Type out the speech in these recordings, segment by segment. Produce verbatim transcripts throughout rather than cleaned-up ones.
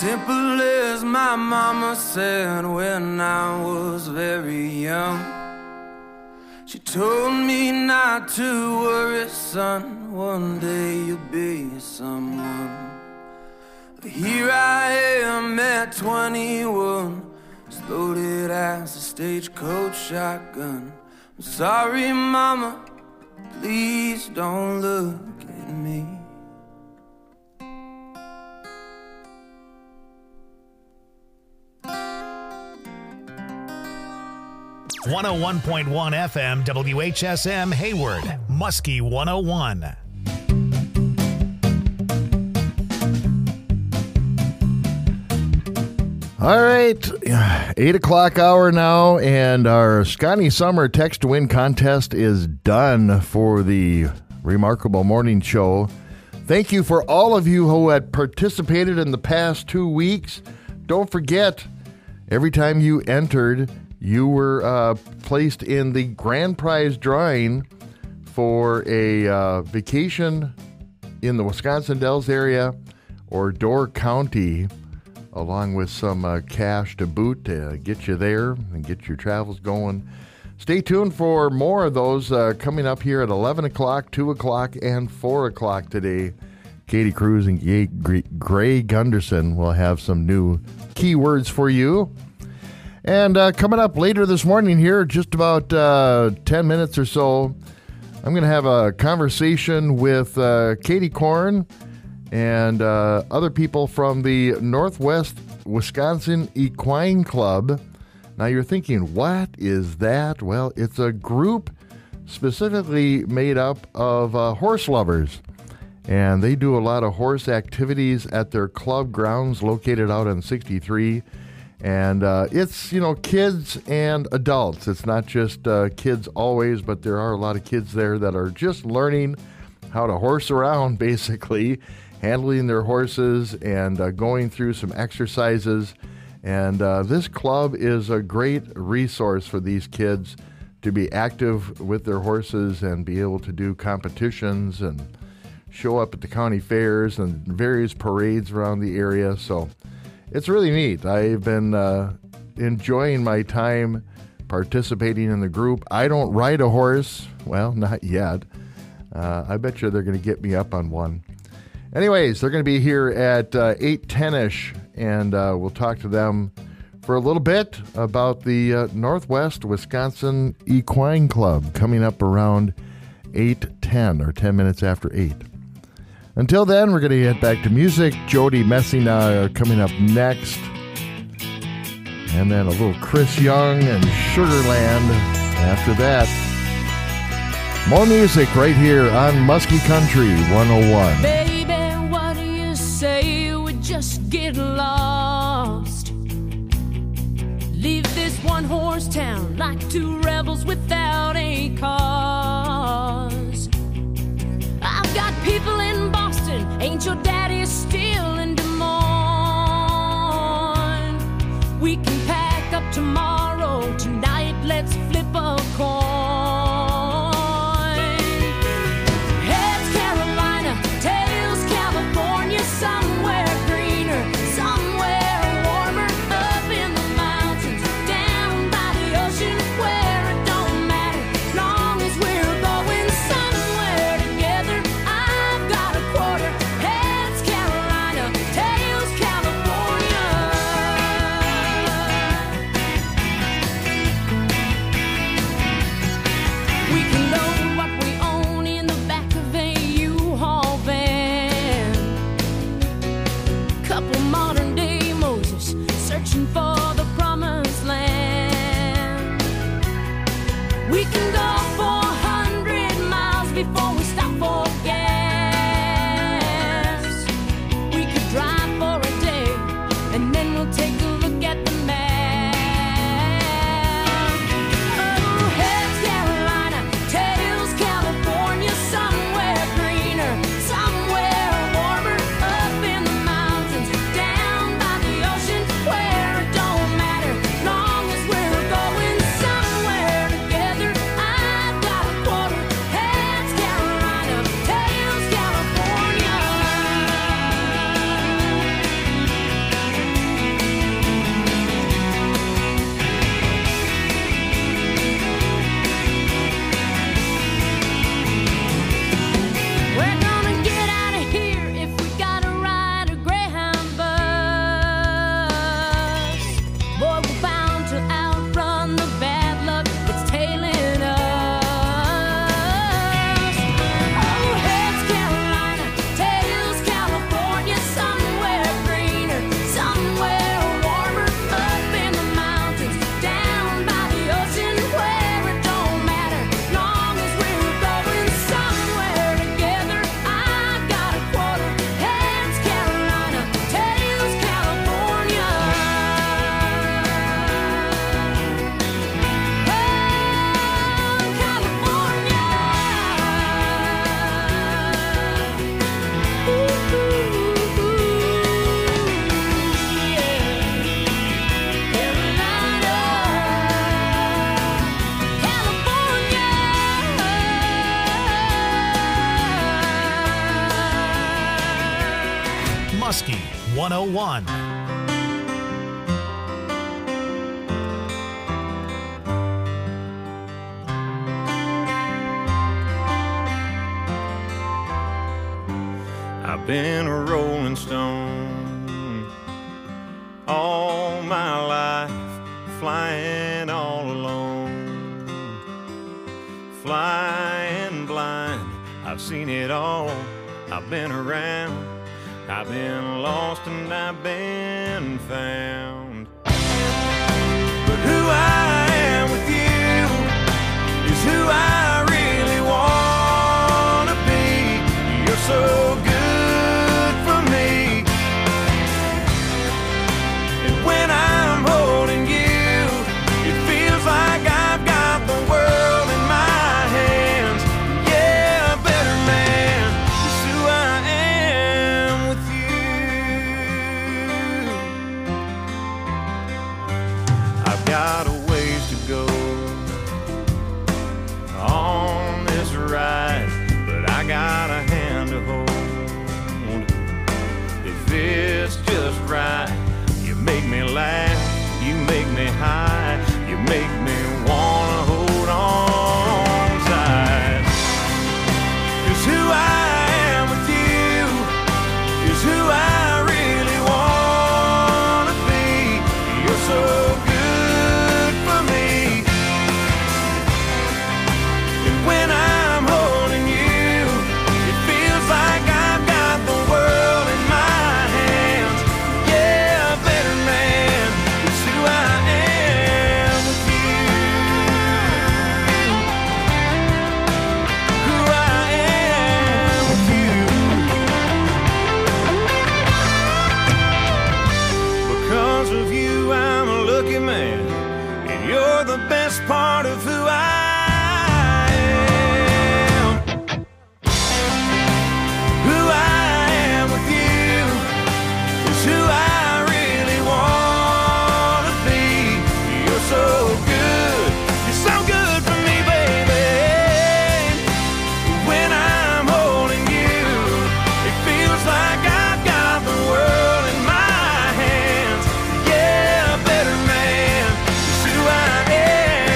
Simple as my mama said when I was very young. She told me not to worry, son, one day you'll be someone. But here I am at twenty-one, as loaded as a stagecoach shotgun. I'm sorry, mama, please don't look at me. one oh one point one F M W H S M Hayward, Muskie one oh one. All right, eight o'clock hour now, and our Scotty Summer Text to Win contest is done for the Remarkable Morning Show. Thank you for all of you who had participated in the past two weeks. Don't forget, every time you entered, you were uh, placed in the grand prize drawing for a uh, vacation in the Wisconsin Dells area or Door County, along with some uh, cash to boot to get you there and get your travels going. Stay tuned for more of those uh, coming up here at eleven o'clock, two o'clock, and four o'clock today. Katie Cruz and Gray Gunderson will have some new keywords for you. And uh, coming up later this morning here, just about uh, ten minutes or so, I'm going to have a conversation with uh, Katie Korn and uh, other people from the Northwest Wisconsin Equine Club. Now you're thinking, what is that? Well, it's a group specifically made up of uh, horse lovers. And they do a lot of horse activities at their club grounds located out on sixty-three. And uh, it's, you know, kids and adults. It's not just uh, kids always, but there are a lot of kids there that are just learning how to horse around, basically, handling their horses and uh, going through some exercises. And uh, this club is a great resource for these kids to be active with their horses and be able to do competitions and show up at the county fairs and various parades around the area. So it's really neat. I've been uh, enjoying my time participating in the group. I don't ride a horse. Well, not yet. Uh, I bet you they're going to get me up on one. Anyways, they're going to be here at uh, eight ten-ish, and uh, we'll talk to them for a little bit about the uh, Northwest Wisconsin Equine Club coming up around eight ten, or ten minutes after eight. Until then, we're going to get back to music. Jody Messina coming up next. And then a little Chris Young and Sugarland after that. More music right here on Muskie Country one oh one. Baby, what do you say we just get lost? Leave this one horse town like two rebels without a cause. I've got people in Boston, ain't your daddy still in Des Moines? We can pack up tomorrow, tonight let's flip a coin. Heads Carolina, tails California, somewhere greener, somewhere warmer, up in the mountains, down by the ocean, where it don't matter, long as we're going somewhere together. I've got a quarter. Heads Carolina, tails California. We can load what we own in the back of a U-Haul van. Couple modern day Moses searching for the promised land. We can go four hundred miles before we stop for gas. We could drive for a day and then we'll take a look at the map. Oh, heads Carolina, tails California, somewhere greener, somewhere warmer, up in the mountains, down by the ocean, where it don't matter, long as we're going somewhere together. I've got a quarter. Heads Carolina, tails Muskie one oh one. I've been a rolling stone all my life, flying all alone, flying blind. I've seen it all, I've been around, I've been lost and I've been found. But who I am with you is who I really want to be. You're so good. Got a ways to go on this ride, but I got a hand to hold. If it's just right, you make me laugh, you make me high, you make me wanna hold on tight. 'Cause who I am with you is who I really wanna be. You're so good. Part of who I am. Who I am with you is who I really want to be. You're so good, you're so good for me, baby. When I'm holding you, it feels like I've got the world in my hands. Yeah, better man is who I am.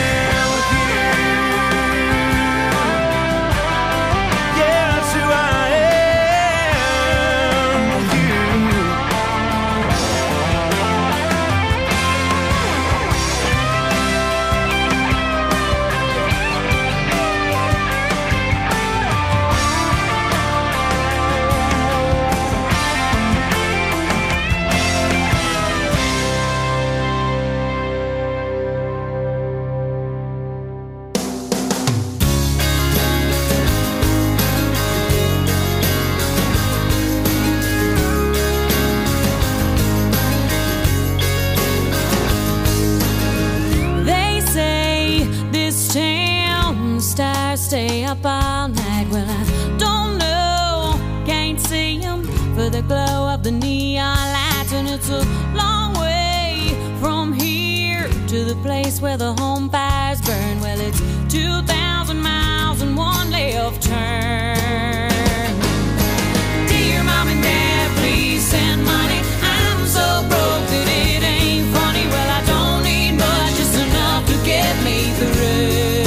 Stay up all night. Well, I don't know, can't see them for the glow of the neon lights. And it's a long way from here to the place where the home fires burn. Well, it's two thousand miles and one left turn. Dear Mom and Dad, please send money. I'm so broke that it ain't funny. Well, I don't need much, just enough to get me through.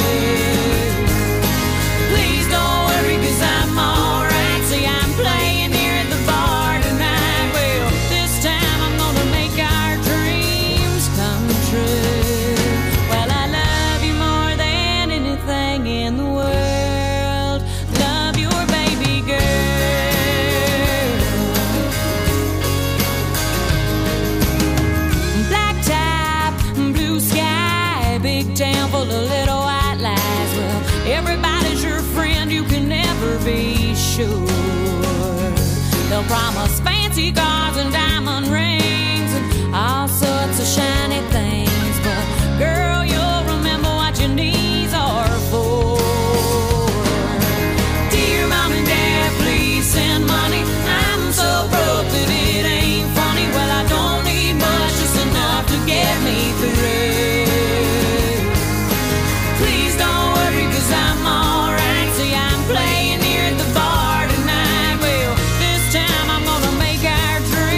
Be sure they'll promise fancy cars and diamond rings and all sorts of shiny things, but girl, you'll remember what your knees are for. Dear Mom and Dad, please send money. I'm so broke that it ain't funny. Well, I don't need much, just enough to get me through. Please don't worry, 'cause I'm alright. See, I'm playing here at the bar tonight. Well, this time I'm gonna make our dreams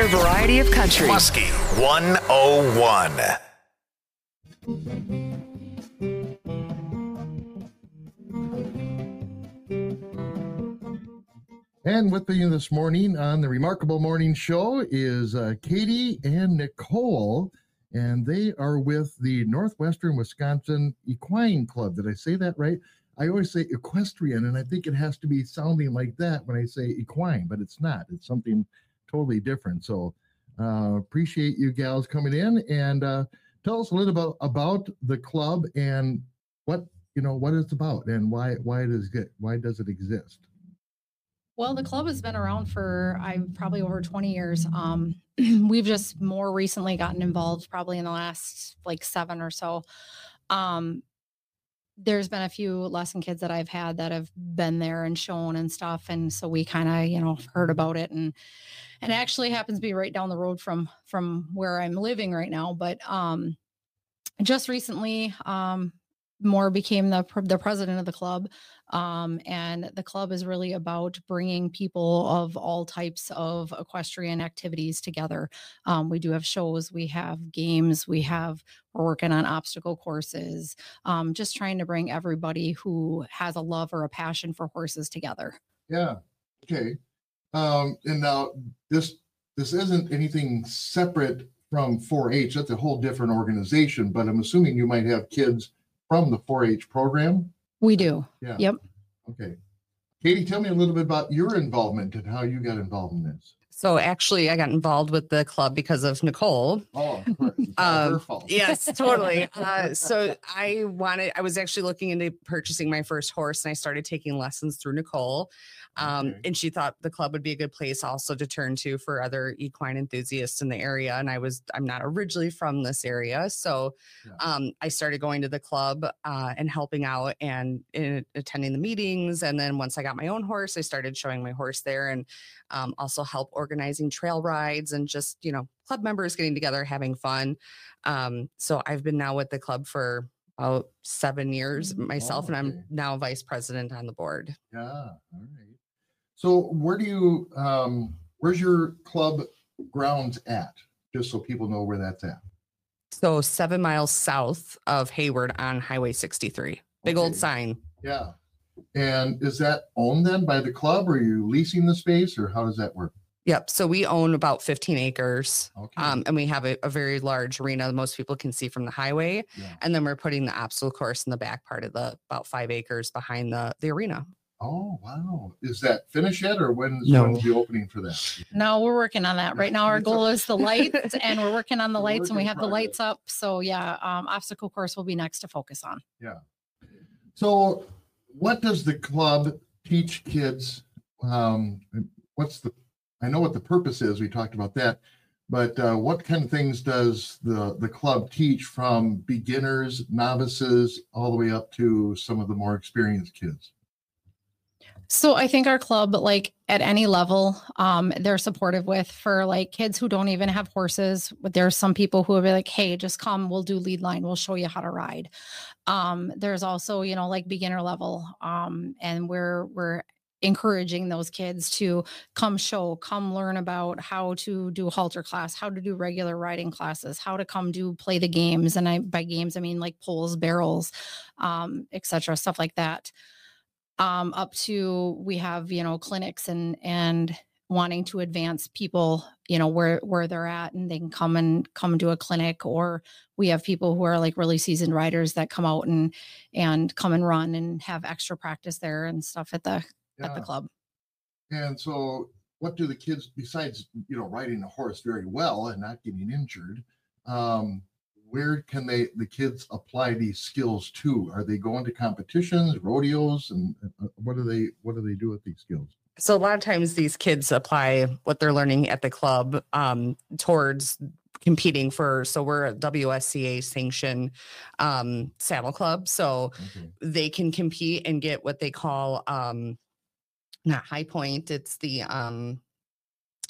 better variety of country. Muskie one oh one. And with me this morning on the Remarkable Morning Show is uh, Katie and Nicole, and they are with the Northwestern Wisconsin Equine Club. Did I say that right? I always say equestrian, and I think it has to be sounding like that when I say equine, but it's not. It's something totally different. So uh, appreciate you gals coming in, and uh, tell us a little bit about the club and what you know what it's about and why why does it why does it exist. Well, the club has been around for I probably over twenty years. Um, we've just more recently gotten involved, probably in the last like seven or so. Um, there's been a few lesson kids that I've had that have been there and shown and stuff, and so we kind of you know heard about it, and and it actually happens to be right down the road from from where I'm living right now. But um, just recently, um, Moore became the the president of the club. Um, and the club is really about bringing people of all types of equestrian activities together. Um, we do have shows, we have games, we have, we're working on obstacle courses, um, just trying to bring everybody who has a love or a passion for horses together. Yeah. Okay. Um, and now this, this isn't anything separate from four H. That's a whole different organization, but I'm assuming you might have kids from the four H program. We do. Yeah. Yep. Okay. Katie, tell me a little bit about your involvement and how you got involved in this. So actually, I got involved with the club because of Nicole. Oh, of course. It's not her Um, fault. yes, totally. Uh, so I wanted, I was actually looking into purchasing my first horse, and I started taking lessons through Nicole. Um, Okay. And she thought the club would be a good place also to turn to for other equine enthusiasts in the area. And I was, I'm not originally from this area. So Yeah. um, I started going to the club uh, and helping out and, and attending the meetings. And then once I got my own horse, I started showing my horse there, and um, also help organizing trail rides and just, you know, club members getting together, having fun. Um, so I've been now with the club for about seven years myself, Oh, and okay. I'm now vice president on the board. Yeah. All right. So where do you, um, where's your club grounds at? Just so people know where that's at. So seven miles south of Hayward on Highway sixty-three. Big old Okay. sign. Yeah. And is that owned then by the club, or are you leasing the space, or how does that work? Yep. So we own about fifteen acres. Okay. Um, and we have a, a very large arena that most people can see from the highway. Yeah. And then we're putting the obstacle course in the back part of the about five acres behind the, the arena. Oh, wow. Is that finished yet, or when's, No. when's the opening for that? No, we're working on that. Right now, our It's goal a- is the lights, and we're working on the A lights, and we work in have the lights progress. up. So yeah, um, obstacle course will be next to focus on. So what does the club teach kids? Um, what's the, I know what the purpose is. We talked about that, but uh, what kind of things does the, the club teach from beginners, novices, all the way up to some of the more experienced kids? So I think our club, like at any level, um, they're supportive with for like kids who don't even have horses. But there's some people who will be like, hey, just come, we'll do lead line, we'll show you how to ride. Um, there's also, you know, like beginner level. Um, and we're we're encouraging those kids to come show, come learn about how to do halter class, how to do regular riding classes, how to come do play the games. And I by games, I mean like poles, barrels, um, et cetera, stuff like that. Um, up to we have, you know, clinics and and wanting to advance people, you know, where where they're at, and they can come and come to a clinic, or we have people who are like really seasoned riders that come out and and come and run and have extra practice there and stuff at the at the Yeah. club. And so what do the kids, besides, you know, riding a horse very well and not getting injured, um, where can they, the kids apply these skills to? Are they going to competitions, rodeos, and uh, what do they, what do they do with these skills? So a lot of times these kids apply what they're learning at the club um, towards competing for. So we're a W S C A sanctioned um, saddle club. So Okay. they can compete and get what they call um, not high point. It's the um,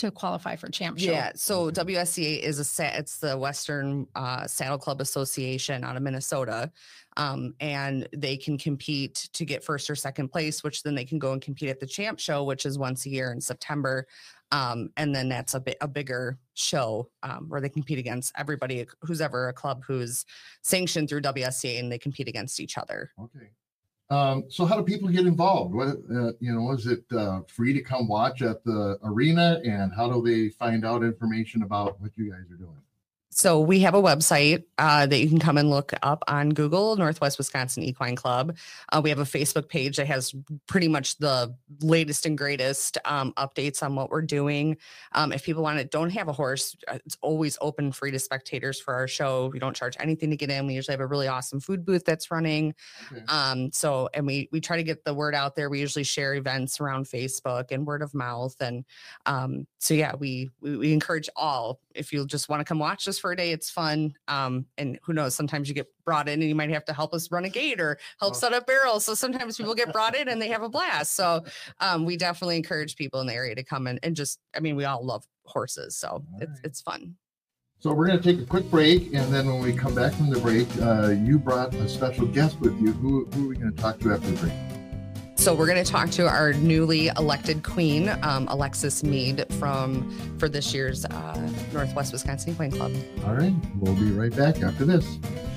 to qualify for champ show? Yeah, so W S C A is a sa- it's the Western uh, Saddle Club Association out of Minnesota, um, and they can compete to get first or second place, which then they can go and compete at the champ show, which is once a year in September, um, and then that's a bit a bigger show um, where they compete against everybody who's ever a club who's sanctioned through W S C A, and they compete against each other. Okay. Um, so how do people get involved? What, uh, you know, is it uh, free to come watch at the arena, and how do they find out information about what you guys are doing? So we have a website uh, that you can come and look up on Google, Northwest Wisconsin Equine Club. Uh, we have a Facebook page that has pretty much the latest and greatest um, updates on what we're doing. Um, if people want to, don't have a horse, it's always open, free to spectators for our show. We don't charge anything to get in. We usually have a really awesome food booth that's running. Okay. Um, so, and we we try to get the word out there. We usually share events around Facebook and word of mouth. And um, so, yeah, we, we we encourage all, if you just want to come watch us for a day, it's fun. Um, and who knows, sometimes you get brought in and you might have to help us run a gate or help Oh. set up barrels. So sometimes people get brought in and they have a blast. So um, we definitely encourage people in the area to come in and just, I mean, we all love horses. So it's, right. it's fun. So we're going to take a quick break, and then when we come back from the break, uh, you brought a special guest with you. Who, who are we going to talk to after the break? So we're going to talk to our newly elected queen, um, Alexis Mead, from for this year's uh, Northwest Wisconsin Equine Club. All right, we'll be right back after this.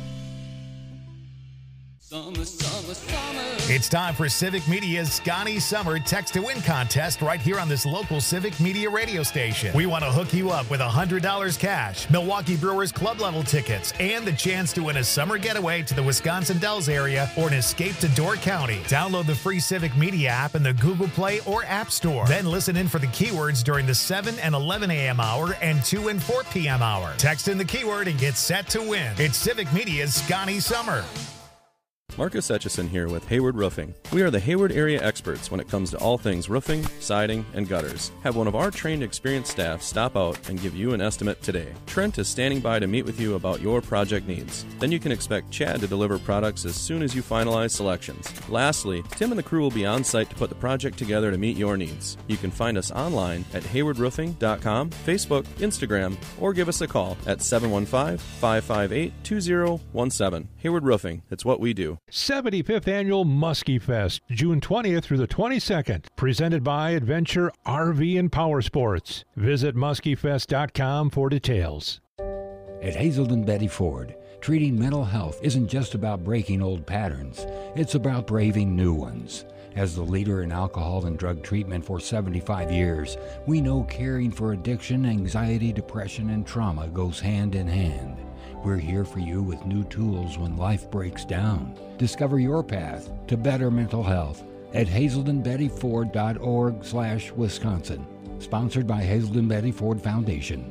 Summer, summer, summer. It's time for Civic Media's Scotty Summer Text to Win contest right here on this local Civic Media radio station. We want to hook you up with one hundred dollars cash, Milwaukee Brewers club level tickets, and the chance to win a summer getaway to the Wisconsin Dells area or an escape to Door County. Download the free Civic Media app in the Google Play or App Store. Then listen in for the keywords during the seven and eleven a.m. hour and two and four p.m. hour. Text in the keyword and get set to win. It's Civic Media's Scotty Summer. Marcus Etchison here with Hayward Roofing. We are the Hayward area experts when it comes to all things roofing, siding, and gutters. Have one of our trained, experienced staff stop out and give you an estimate today. Trent is standing by to meet with you about your project needs. Then you can expect Chad to deliver products as soon as you finalize selections. Lastly, Tim and the crew will be on site to put the project together to meet your needs. You can find us online at hayward roofing dot com, Facebook, Instagram, or give us a call at seven one five, five five eight, two zero one seven. Hayward Roofing, it's what we do. seventy-fifth Annual Muskie Fest, June twentieth through the twenty-second, presented by Adventure R V and Power Sports. Visit muskie fest dot com for details. At Hazelden Betty Ford, treating mental health isn't just about breaking old patterns, it's about braving new ones. As the leader in alcohol and drug treatment for seventy-five years, we know caring for addiction, anxiety, depression, and trauma goes hand in hand. We're here for you with new tools when life breaks down. Discover your path to better mental health at hazelden betty ford dot org slash Wisconsin. Sponsored by Hazelden Betty Ford Foundation.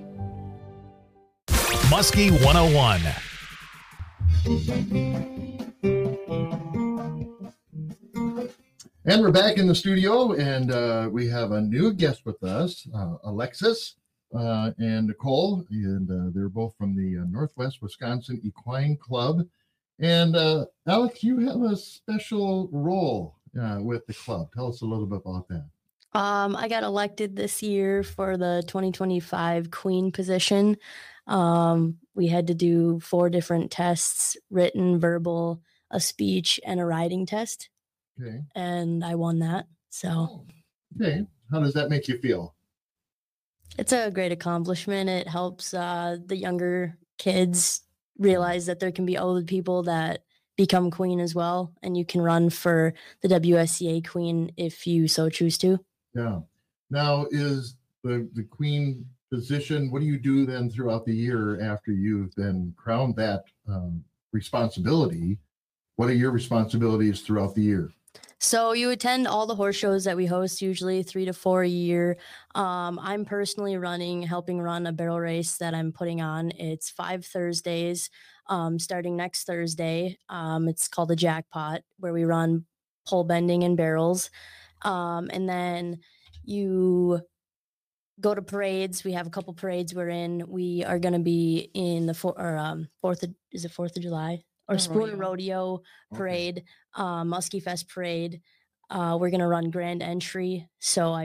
Muskie one oh one. And we're back in the studio, and uh, we have a new guest with us, uh, Alexis uh, and Nicole, and uh, they're both from the uh, Northwest Wisconsin Equine Club. And uh, Alex, you have a special role uh, with the club. Tell us a little bit about that. Um, I got elected this year for the twenty twenty-five Queen position. Um, we had to do four different tests: written, verbal, a speech, and a riding test. Okay. And I won that. So Okay. How does that make you feel? it's a great accomplishment. It helps uh, the younger kids realize that there can be older people that become queen as well. And you can run for the W S C A queen if you so choose to. Yeah. Now, is the, the queen position, what do you do then throughout the year after you've been crowned that um, responsibility? What are your responsibilities throughout the year? So you attend all the horse shows that we host, usually three to four a year. Um, I'm personally running, helping run a barrel race that I'm putting on. It's five Thursdays, um, starting next Thursday. Um, it's called the Jackpot, where we run pole bending and barrels. Um, and then you go to parades. We have a couple parades we're in. We are going to be in the four, or, um, fourth of, is it fourth of July? Or The Spoon rodeo. Rodeo Parade, uh, Muskie Fest Parade. Uh, we're going to run Grand Entry. So I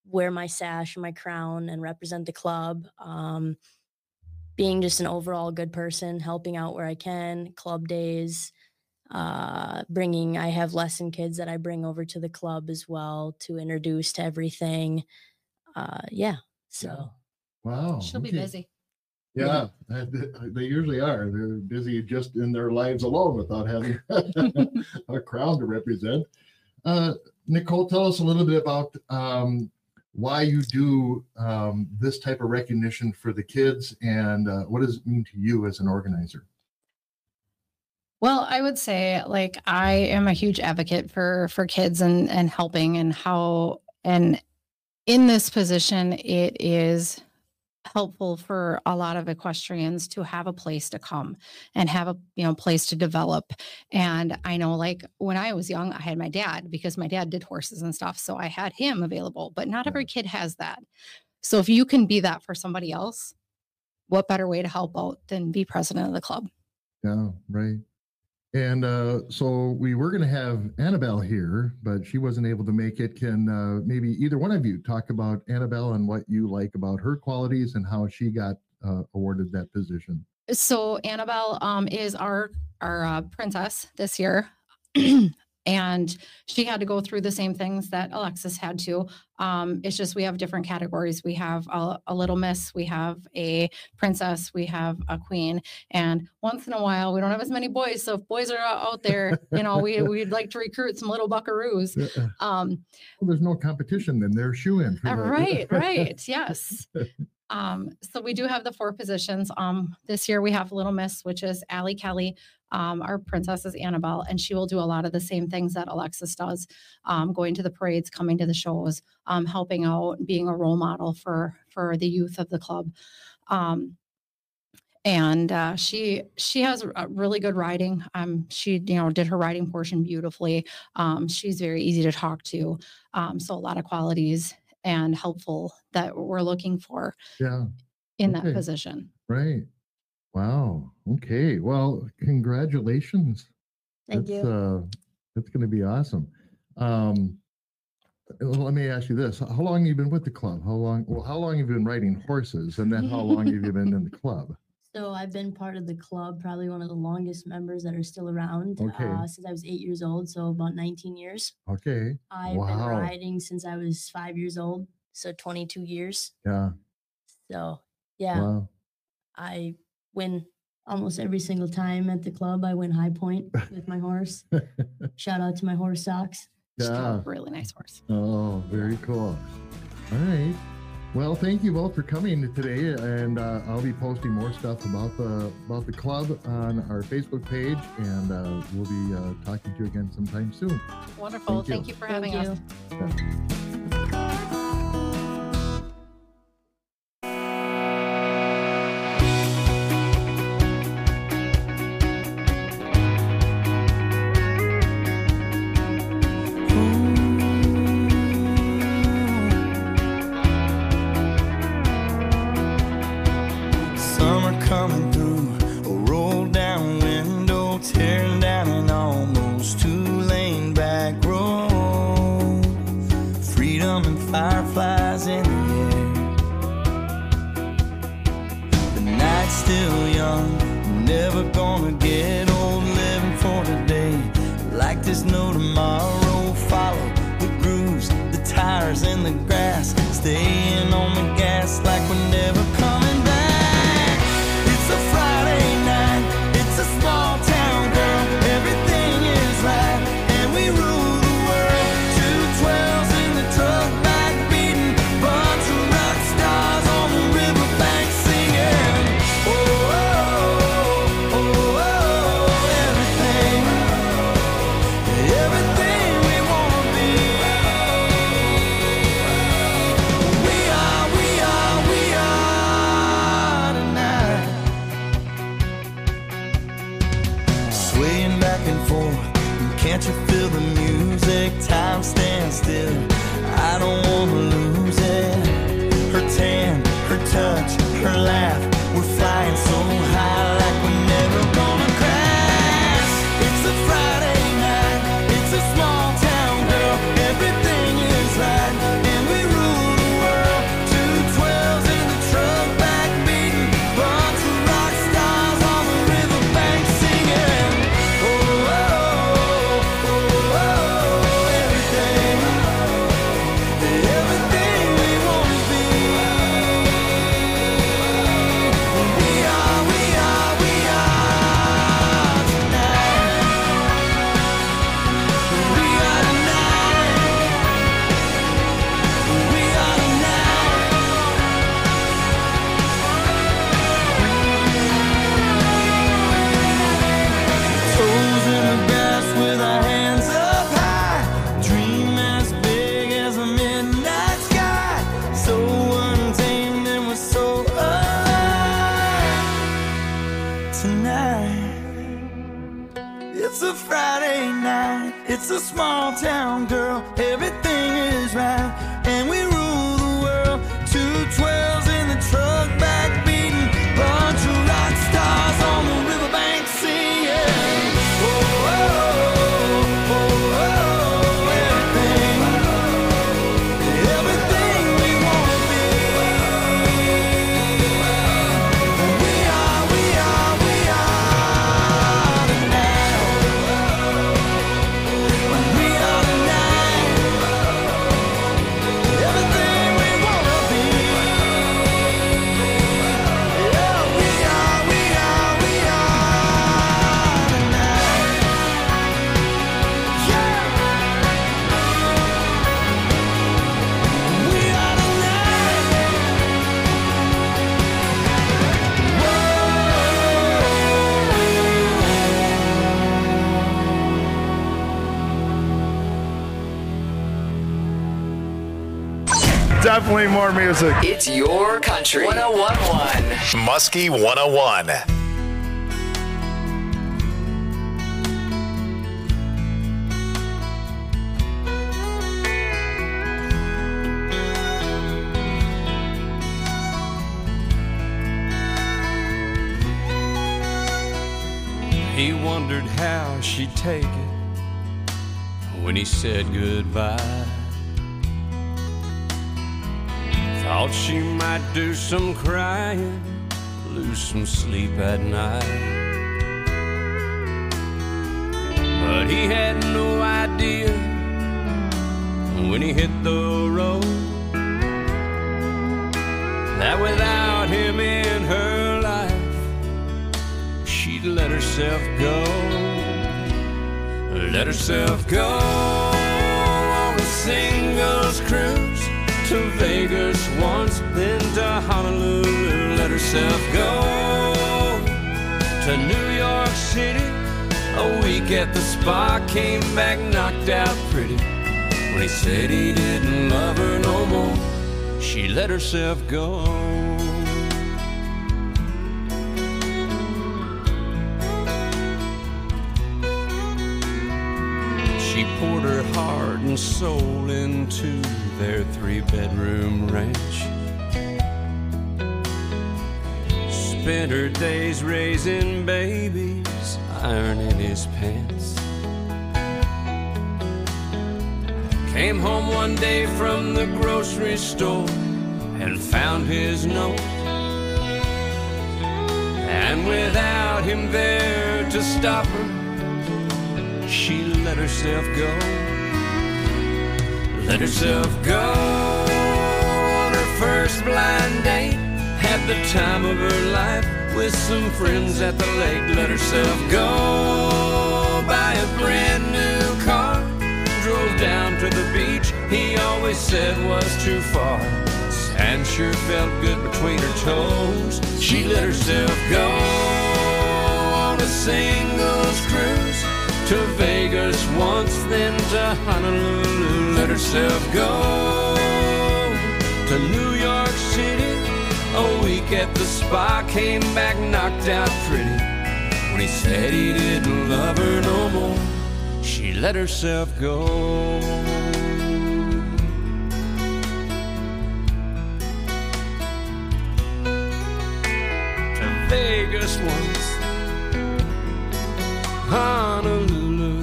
wear my sash and my crown and represent the club. Um, being just an overall good person, helping out where I can, club days, uh, bringing, I have lesson kids that I bring over to the club as well to introduce to everything. Uh, yeah. So. Wow. She'll be okay. busy. Yeah, they usually are. They're busy just in their lives alone without having a crowd to represent. Uh, Nicole, tell us a little bit about um, why you do um, this type of recognition for the kids, and uh, what does it mean to you as an organizer? Well, I would say like I am a huge advocate for for kids and and helping, and how, and in this position it is helpful for a lot of equestrians to have a place to come and have a, you know, place to develop. And I know, like when I was young, I had my dad, because my dad did horses and stuff, so I had him available, but not every kid has that. So if you can be that for somebody else, what better way to help out than be president of the club? Yeah, right. And uh, so we were going to have Annabelle here, but she wasn't able to make it. Can uh, maybe either one of you talk about Annabelle and what you like about her qualities and how she got uh, awarded that position? So Annabelle um, is our our uh, princess this year. And she had to go through the same things that Alexis had to. Um, it's just we have different categories. We have a, a little miss, we have a princess, we have a queen. And once in a while, we don't have as many boys. So if boys are out there, you know, we, we'd like to recruit some little buckaroos. Um, well, there's no competition then. They're shoo-in. Uh, right, right. Yes. Um, so we do have the four positions. Um, this year we have Little Miss, which is Allie Kelly. Um, our princess is Annabelle, and she will do a lot of the same things that Alexis does, um, going to the parades, coming to the shows, um, helping out, being a role model for, for the youth of the club. Um, and uh, she she has a really good riding. Um, she, you know, did her riding portion beautifully. Um, she's very easy to talk to. Um, so a lot of qualities and helpful that we're looking for yeah. in okay. that position. Right. Wow. Okay. Well, congratulations. Thank that's, you. Uh, that's going to be awesome. Um, let me ask you this. How long have you been with the club? How long, well, how long have you been riding horses? And then how long have you been in the club? So I've been part of the club, probably one of the longest members that are still around, Okay. uh, since I was eight years old. So about nineteen years. Okay. I've wow. been riding since I was five years old. So twenty-two years. Yeah. So yeah, Wow. I win almost every single time at the club. I win High Point with my horse. Shout out to my horse Socks. Yeah. Really nice horse. Oh, very cool. All right. Well, thank you both for coming today, and uh, I'll be posting more stuff about the about the club on our Facebook page, and uh, we'll be uh, talking to you again sometime soon. Wonderful. Thank you. Thank you for Thank having you. us. Yeah. Summer coming through, a roll down window, tearing down an almost two-lane back road. Freedom and fireflies in the air. The night's still young, never gonna get old, living for today. Like there's no tomorrow, follow the grooves, the tires in the grass, staying on the gas like we're never coming back. It's a Friday night, it's a small town, girl, everything is right, and we rule the world. Two twelves in the truck back beating, bunch of rock stars on the riverbank singing. Oh, oh, oh, oh, oh, everything, everything we wanna be. We are, we are, we are tonight. Swaying back and forth, can't you feel the music? Time stands still, I don't wanna lose it. Her tan, her touch, her laugh, we're flying so high like we're never gonna crash. It's a Friday night, it's a small town, girl, everything is right, and we rule the just a small town girl. Everything is right, and we rule the world. Two twelves in the truck, back beating. Bunch of rock stars on the riverbank singing. Oh, oh, oh, oh, oh, everything. Everything we want to be. We are, we are, we are tonight. We are tonight. Everything we want to be. Yeah, we are, we are, we are tonight. Yeah. We are Definitely more music. It's your country. one oh one point one. Muskie one oh one. He wondered how she'd take it when he said goodbye. Thought she might do some crying, lose some sleep at night. But he had no idea when he hit the road that without him in her life, she'd let herself go. Let herself go on a singles cruise to Vegas once, then to Honolulu. Let herself go to New York City. A week at the spa, came back knocked out pretty. When he said he didn't love her no more, she let herself go. She poured her heart and soul into their three-bedroom ranch. Spent her days raising babies, ironing his pants. Came home one day from the grocery store and found his note. And without him there to stop her, she let herself go. Let herself go on her first blind date. Had the time of her life with some friends at the lake. Let herself go buy a brand new car. Drove down to the beach he always said was too far. Sand sure felt good between her toes. She let herself go on a singles cruise to Vegas once, then to Honolulu. Let herself go to New York City. A week at the spa, came back knocked out pretty. When he said he didn't love her no more, she let herself go. To Vegas once, Honolulu,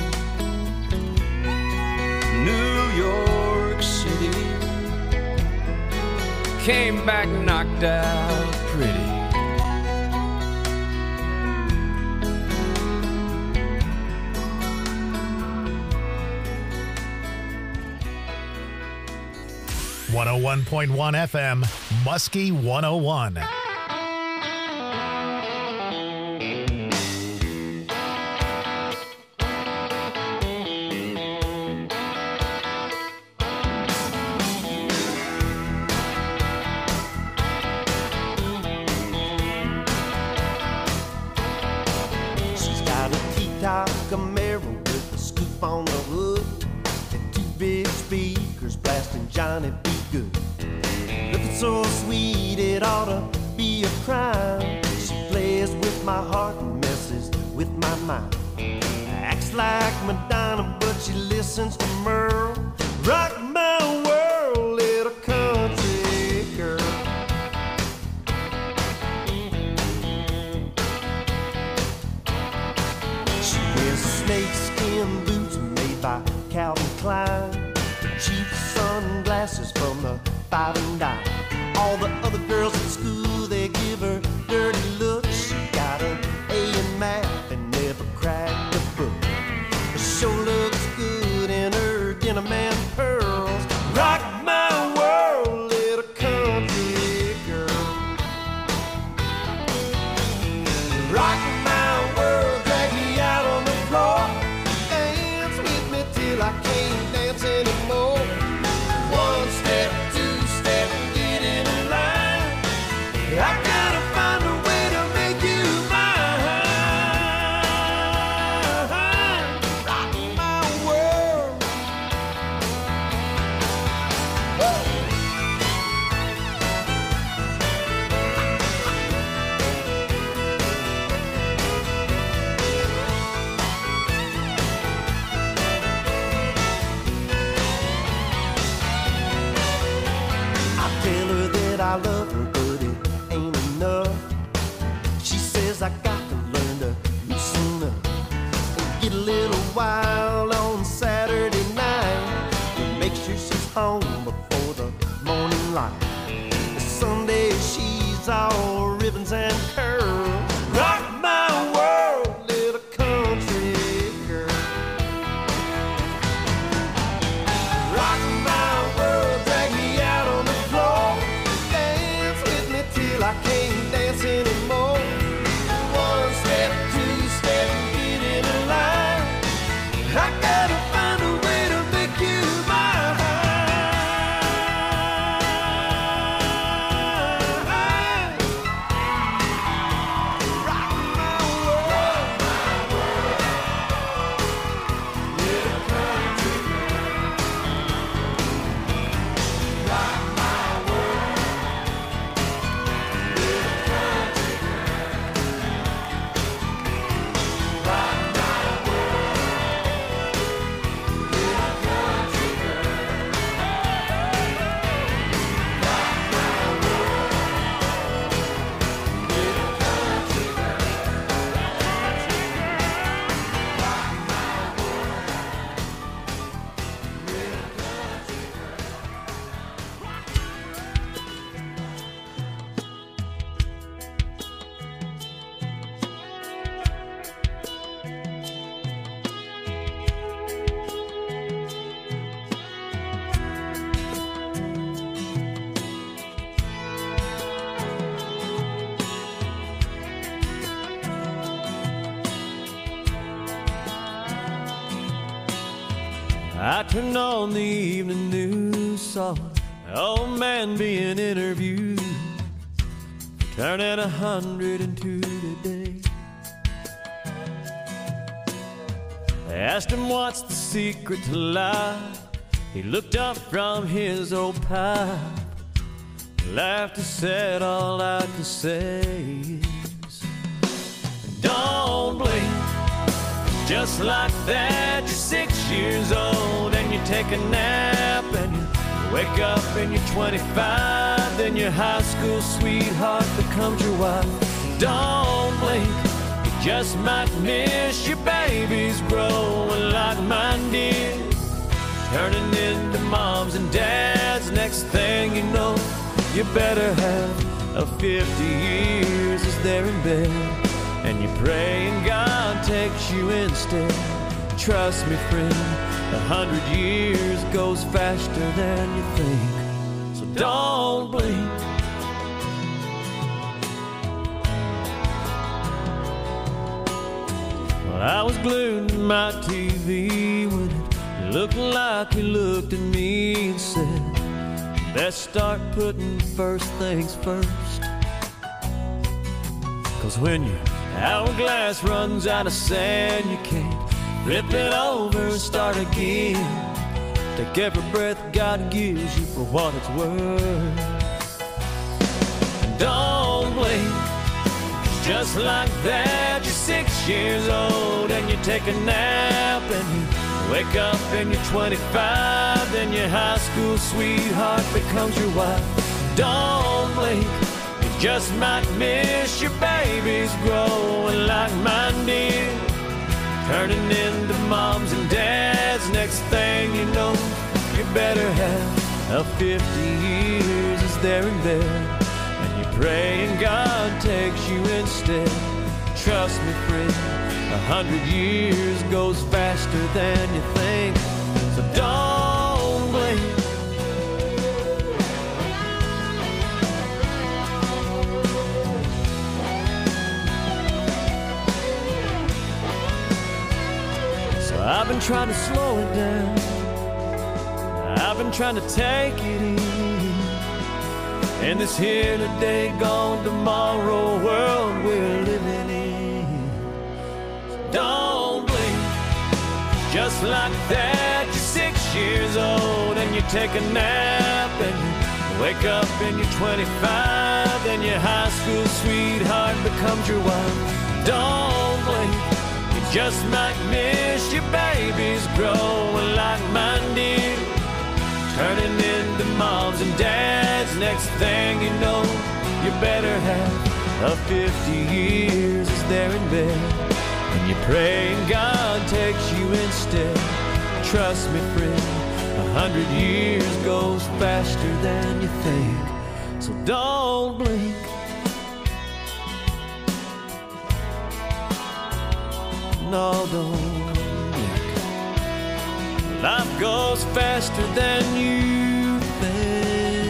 New York City. Came back knocked out pretty. one oh one point one F M, Muskie one oh one. She's got a T-top Camaro with a scoop on the hood and two big speakers blasting Johnny B. Good. Looking so sweet it ought to be a crime. She plays with my heart and messes with my mind. Acts like Madonna, but she listens to Merle. Rock my world, little country girl. She wears snakeskin boots made by Calvin Klein, cheap sunglasses from the five and dime. All the other girls at school, they give her dirty looks. She got an A in math and never cracked a book. She sure looks good in her denim and pearls. Rock my world, little country girl. Rock my world, drag me out on the floor. Dance with me till I can't dance anymore. One step, two step, get in line. I gotta find a way to make you mine. Rock my world. I tell her that I love her, but it ain't enough. She says I got to learn to loosen up and get a little wild on Saturday night. Make sure she's home before the morning light. Sunday she's all ribbons and curls. Rock my world, little country girl. Rock my world, drag me out on the floor. Dance with me till I can't dance anymore. One step, two step, get in a line. I gotta find a way to make you mine. Rock my world. Little country girl. Rock my world. Little country girl. Rock my world. Little country girl. Rock my world. Little country girl. Rock my world. Little country I turned on the evening news, saw an old man being interviewed, turning a hundred and two today. They asked him what's the secret to life. He looked up from his old pipe, laughed and said, all I can say is, don't blink. Just like that, you're six years old and you take a nap and you wake up and you're twenty-five. Then your high school sweetheart becomes your wife. Don't blink, you just might miss your babies growing like mine did, turning into moms and dads. Next thing you know, you better have a fifty years as they're in bed, and you pray and God takes you instead. Trust me, friend, a hundred years goes faster than you think. So don't blink. Well, I was glued to my T V when it looked like he looked at me and said, best start putting first things first. Cause when your hourglass runs out of sand, you can't flip it over and start again. Take every breath God gives you for what it's worth. Don't blink. Just like that, you're six years old and you take a nap and you Wake up and you're twenty-five, then your high school sweetheart becomes your wife. Don't blink, you just might miss your babies growing like mine did, turning into moms and dads. Next thing you know, you better have a fifty years is there in bed, and you're praying God takes you instead. Trust me, friend, a hundred years goes faster than you think, so don't blink. So I've been trying to slow it down, I've been trying to take it easy in this here today, gone tomorrow world we're living in. Don't blink, just like that, you're six years old and you take a nap and you wake up and you're twenty-five, then your high school sweetheart becomes your wife. Don't blink, you just might miss your babies growing like mine did, turning into moms and dads. Next thing you know, you better have a fifty years is there in bed, and you're praying God takes you instead. Trust me, friend, a hundred years goes faster than you think, so don't blink. No, don't blink. Life goes faster than you think.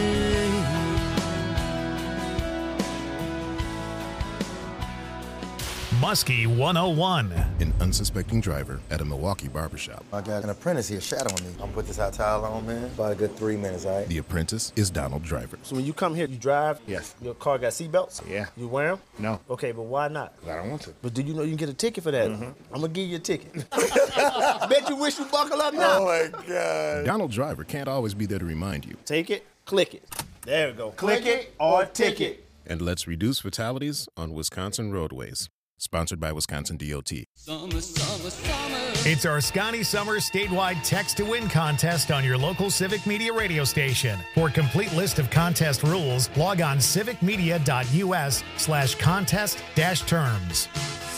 Muskie one oh one. An unsuspecting driver at a Milwaukee barbershop. I got an apprentice here shadowing me. I'm gonna put this hot towel on, man. About a good three minutes, all right? The apprentice is Donald Driver. So when you come here, you drive? Yes. Your car got seatbelts? Yeah. You wear them? No. Okay, but why not? I don't want to. But do you know you can get a ticket for that? Mm-hmm. I'm gonna give you a ticket. Bet you wish you buckle up now. Oh my God. Donald Driver can't always be there to remind you. Take it, click it. There we go. Click it or ticket. And let's reduce fatalities on Wisconsin roadways. Sponsored by Wisconsin D O T. Summer, summer, summer. It's our Scotty Summer statewide text to win contest on your local Civic Media radio station. For a complete list of contest rules, log on civicmedia.us slash contest dash terms.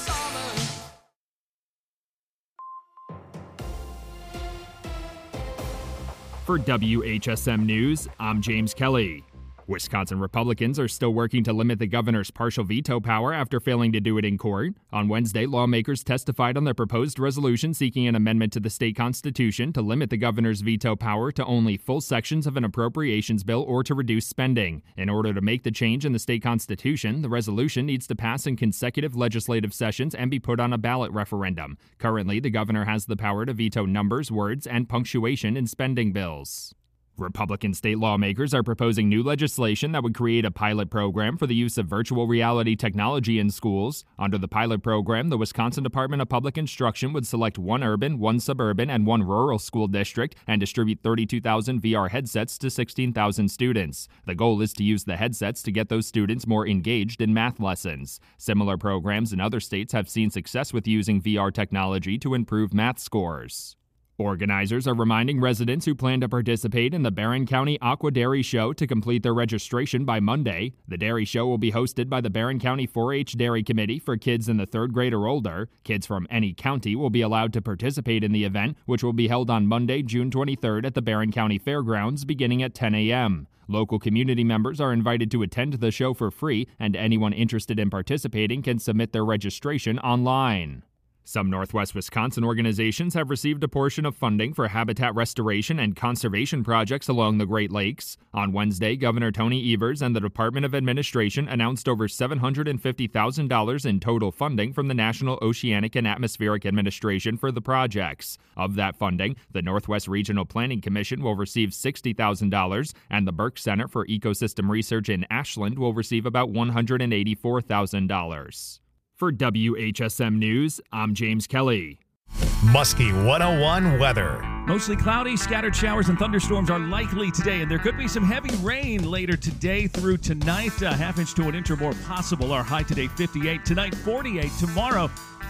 For W H S M News, I'm James Kelly. Wisconsin Republicans are still working to limit the governor's partial veto power after failing to do it in court. On Wednesday, lawmakers testified on their proposed resolution seeking an amendment to the state constitution to limit the governor's veto power to only full sections of an appropriations bill or to reduce spending. In order to make the change in the state constitution, the resolution needs to pass in consecutive legislative sessions and be put on a ballot referendum. Currently, the governor has the power to veto numbers, words, and punctuation in spending bills. Republican state lawmakers are proposing new legislation that would create a pilot program for the use of virtual reality technology in schools. Under the pilot program, the Wisconsin Department of Public Instruction would select one urban, one suburban, and one rural school district and distribute thirty-two thousand V R headsets to sixteen thousand students. The goal is to use the headsets to get those students more engaged in math lessons. Similar programs in other states have seen success with using V R technology to improve math scores. Organizers are reminding residents who plan to participate in the Barron County Aqua Dairy Show to complete their registration by Monday. The dairy show will be hosted by the Barron County four H Dairy Committee for kids in the third grade or older. Kids from any county will be allowed to participate in the event, which will be held on Monday, June twenty-third at the Barron County Fairgrounds beginning at ten a.m. Local community members are invited to attend the show for free, and anyone interested in participating can submit their registration online. Some Northwest Wisconsin organizations have received a portion of funding for habitat restoration and conservation projects along the Great Lakes. On Wednesday, Governor Tony Evers and the Department of Administration announced over seven hundred fifty thousand dollars in total funding from the National Oceanic and Atmospheric Administration for the projects. Of that funding, the Northwest Regional Planning Commission will receive sixty thousand dollars, and the Burke Center for Ecosystem Research in Ashland will receive about one hundred eighty-four thousand dollars. For W H S M News, I'm James Kelly. Muskie one oh one weather. Mostly cloudy, scattered showers and thunderstorms are likely today, and there could be some heavy rain later today through tonight. A half inch to an inch or more possible. Our high today, fifty-eight. Tonight, forty-eight. Tomorrow,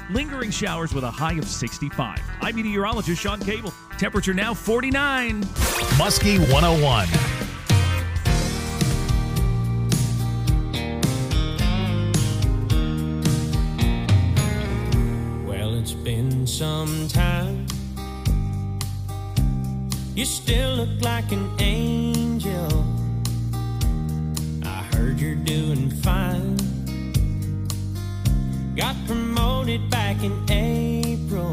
Lingering showers with a high of sixty-five. I'm meteorologist Sean Cable. Temperature now forty-nine. Muskie one oh one. Well, it's been some time. You still look like an angel. I heard you're doing fine. Got promoted back in April.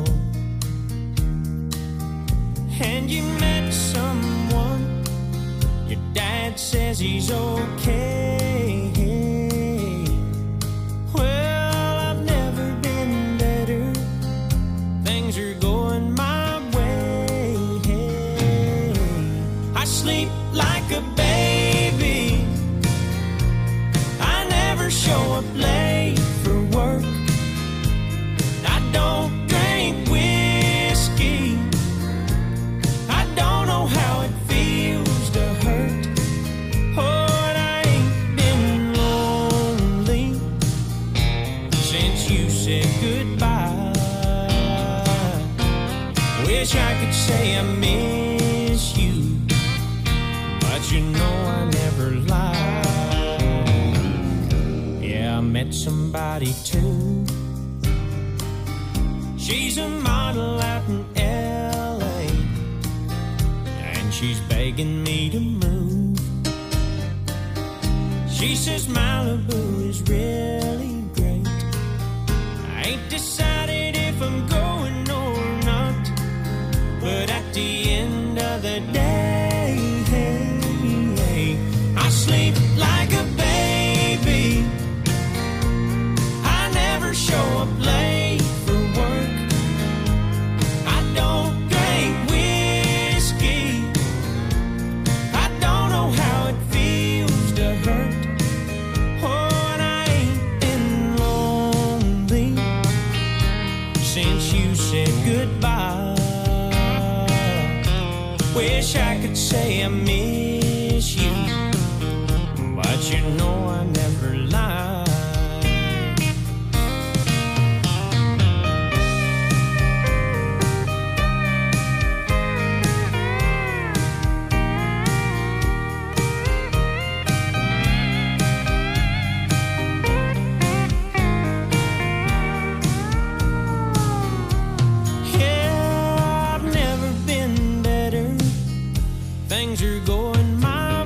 And you met someone. Your dad says he's okay. Well, I've never been better. Things are going my way. I sleep like a baby. I never show up late for work. I don't drink whiskey. I don't know how it feels to hurt. Oh, and I ain't been lonely since you said goodbye. Wish I could say I miss you, but you know I never lie. Yeah, I met somebody too. She's a model out in L A, and she's begging me to move. She says Malibu is really great. I ain't decided if I'm going or not, but at the end of the day, I sleep like a baby. I never show up late for work. I don't drink whiskey. I don't know how it feels to hurt. Oh, and I ain't been lonely since you said goodbye. Wish I could say I miss you, but you know I never lie. Yeah, I've never been better. Things are going my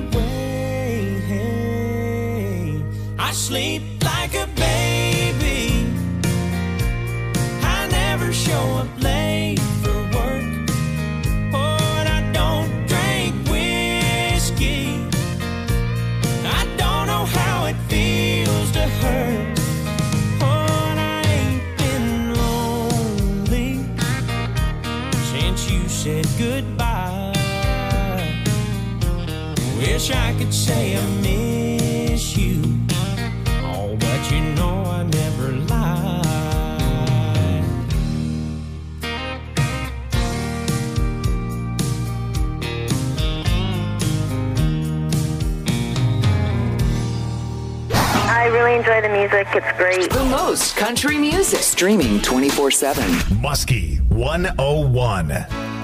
way. I sleep like a baby. I never show up late for work. Oh, and I don't drink whiskey. I don't know how it feels to hurt. Oh, and I ain't been lonely since you said goodbye. Wish I could say I miss you. Oh, but you know I never lie. I really enjoy the music. It's great. The most country music. Streaming twenty-four seven. Muskie one oh one.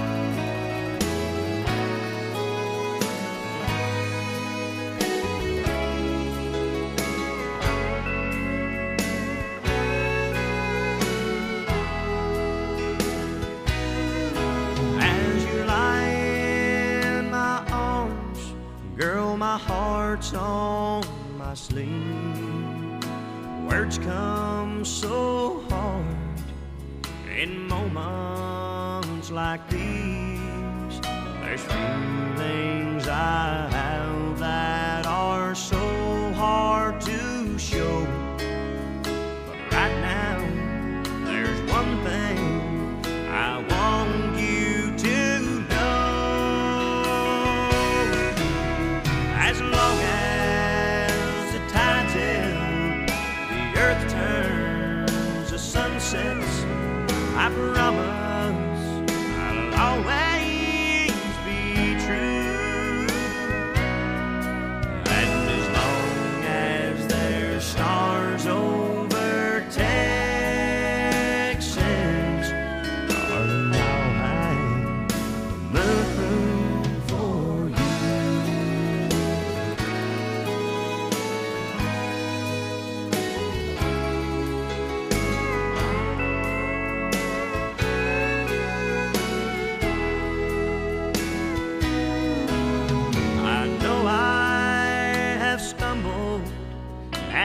As you lie in my arms, girl, my heart's on my sleeve. Words come so hard in moments like these. There's feelings I have that are so hard to show. But right now, there's one thing I want you to know. As long as the tide's in, the earth turns, the sun sets, I promise I'll always be true.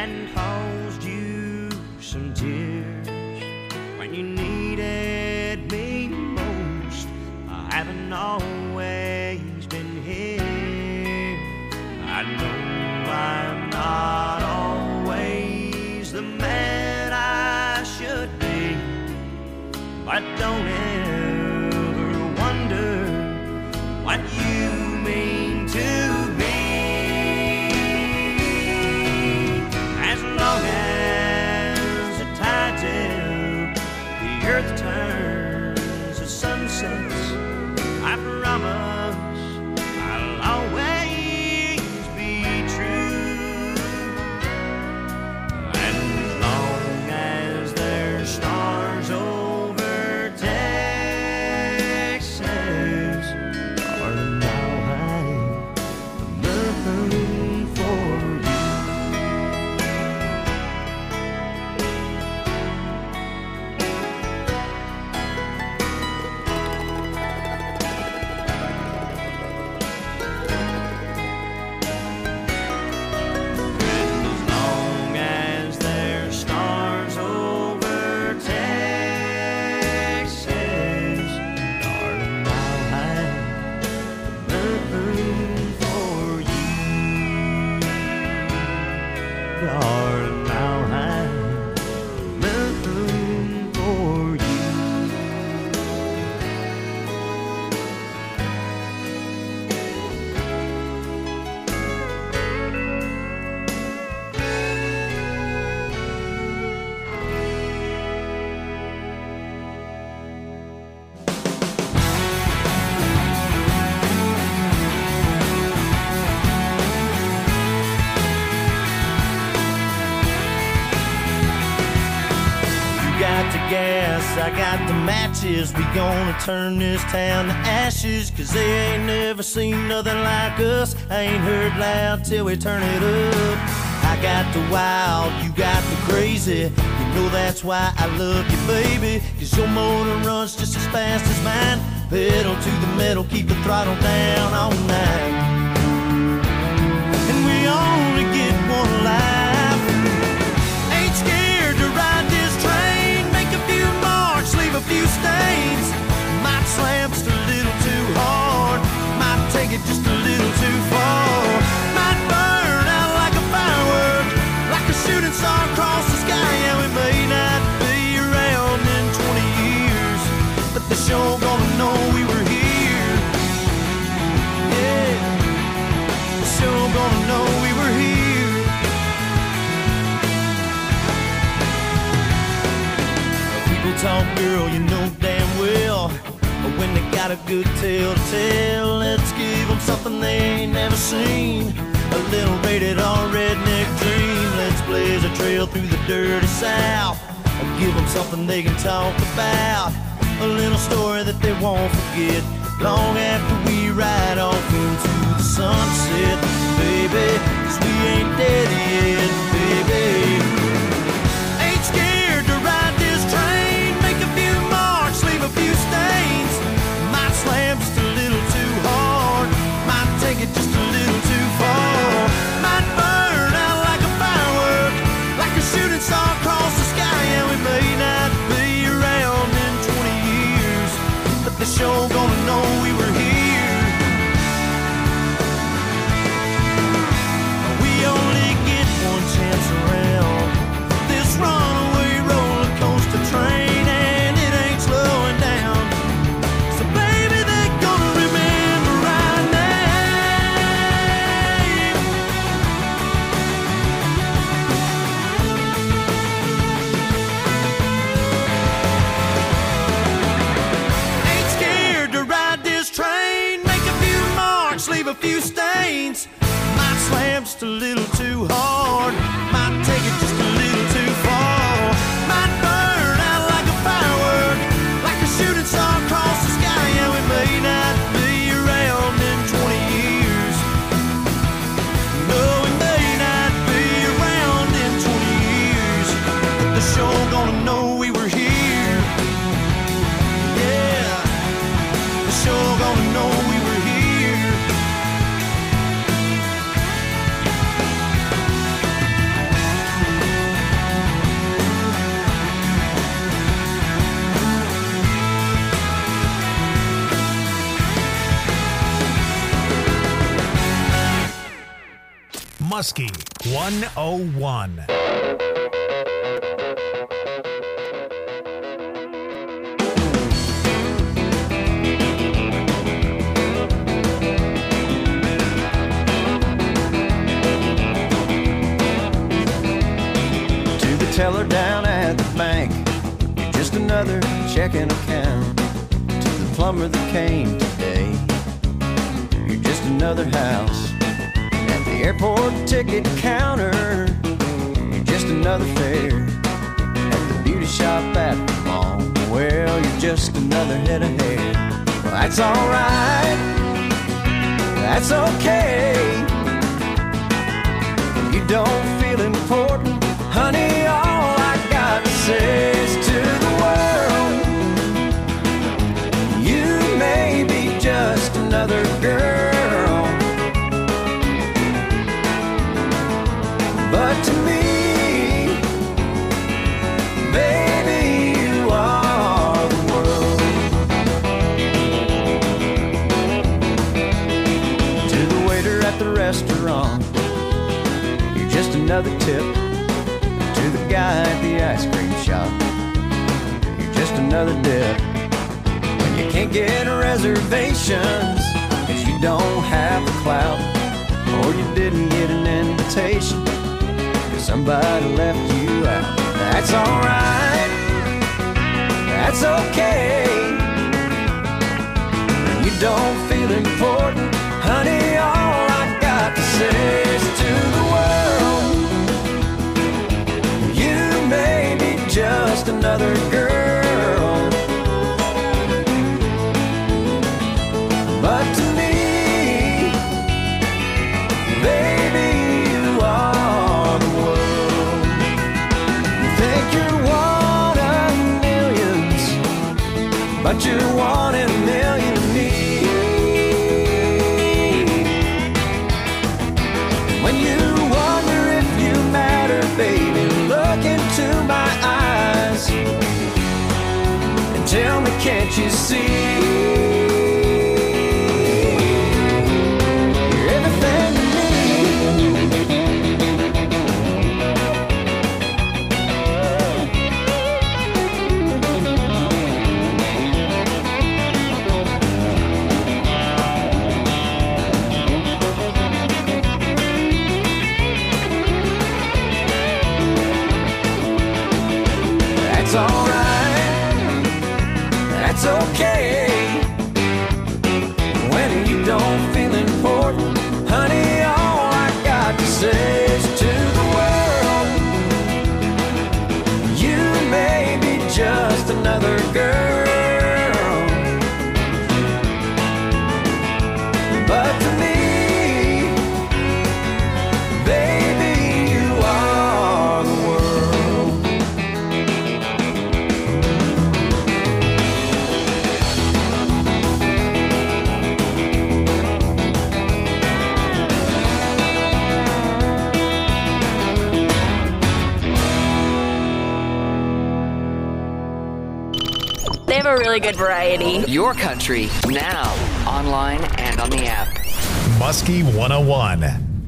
and caused you some tears when you needed me most. I haven't always been here. I know I'm not always the man I should be, but don't ever wonder what you mean to me. As long as the tides ebb, the earth turns, the sun sets, I promise I'll always be true. And as long as there's stars over Texas, darling, I'll hang the moon for you. As long as there's stars over Texas, darling, I'll hang the moon for you. Darling, I'll hang the moon for you. You got the gas, I got the matches. We gonna turn this town to ashes, cause they ain't never seen nothing like us. I ain't heard loud till we turn it up. I got the wild, you got the crazy. You know that's why I love you, baby, cause your motor runs just as fast as mine. Pedal to the metal, keep the throttle down all night. And we only get one life. Ain't scared to ride this train. Make a few marks, leave a few stains. Might slam just a little too hard, might take it just a little too far. Might burn out like a firework, like a shooting star across the sky. Yeah, we may not be around in twenty years, but the show gonna know we were here. Yeah, the show gonna know we were here. People talk, girl, you know damn well, but when they got a good tale to tell, let's give them something they ain't never seen. A little rated R redneck dream. Let's blaze a trail through the dirty South, or give them something they can talk about. A little story that they won't forget long after we ride off into the sunset, baby, cause we ain't dead yet, baby. Ain't scared to ride this train. Make a few marks, leave a few stains. Might slam just a little too hard, might take it just a little too far. Might burn out like a firework, like a shooting star across the sky. Yeah, we may not be around in twenty years, but the show gonna know we were here. We only get one chance around this runaway roller coaster train, and it ain't slowing down. So baby, they're gonna remember our name. Ain't scared to ride this train. Make a few marks, leave a few stains. Might slam just a little too hard, might take it just a little too far. Might burn out like a firework, like a shooting star across the sky. Yeah, we may not be around in twenty years. No, we may not be around in twenty years, but the show gonna know we were here. Yeah, the show gonna know we were here. Muskie one oh one. To the teller down at the bank, you're just another checking account. To the plumber that came today, you're just another house. At the airport ticket counter, you're just another fare. At the beauty shop at the mall, well, you're just another head of hair. Well, that's alright, that's okay. If you don't feel important, honey, all I got to say is to the world, you may be just another girl, but to me, baby, you are the world. To the waiter at the restaurant, you're just another tip. To the guy at the ice cream shop, you're just another dip. When you can't get reservations, if you don't have the clout, or you didn't get an invitation, cause somebody left you out. That's alright, that's okay. When you don't feel important, honey, all I got to say is to the world, you may be just another girl, but to me, baby, you are the world. You think you're one of millions, but you're one in a million to me. When you wonder if you matter, baby, look into my eyes and tell me, can't you see? You're everything to me. That's alright, that's okay. When you don't feel important, honey, all I got to say is to the world, you may be just another girl, but to me, baby, you are the world. They have a really good variety. Your country, now, online and on the app. Muskie one oh one.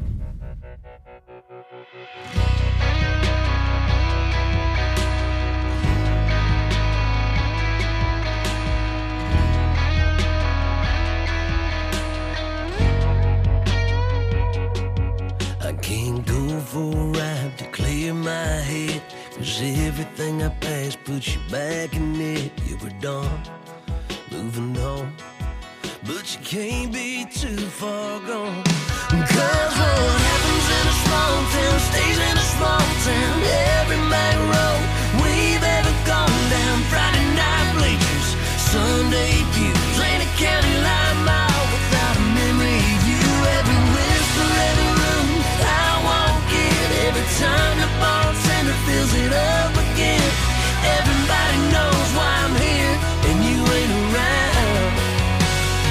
I can't go for a ride to clear my head, 'cause everything I passed puts you back in it. You were done, moving on, but you can't be too far gone. 'Cause what happens in a small town stays in a small town. Every main road we've ever gone down, Friday night bleachers, Sunday pews, ain't a county line mile without a memory of you. Every whisper, every room I walk in, every time the bartender fills it up again. Everybody knows why I'm here and you ain't around.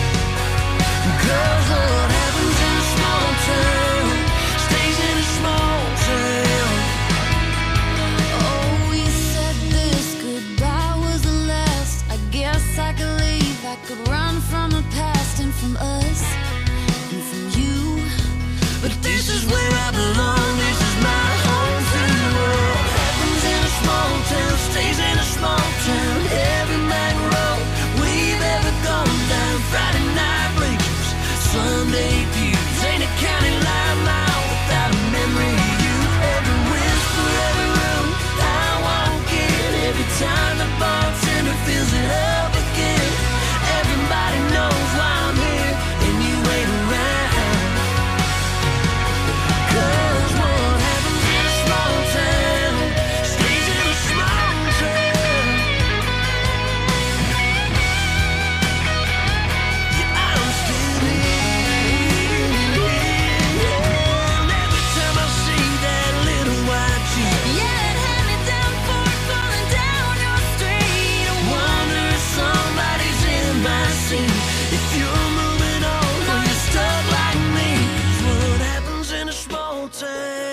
'Cause what happens in a small town stays in a small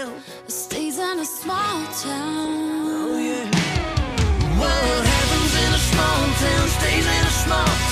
town stays in a small town. Oh yeah. What happens in a small town stays in a small town.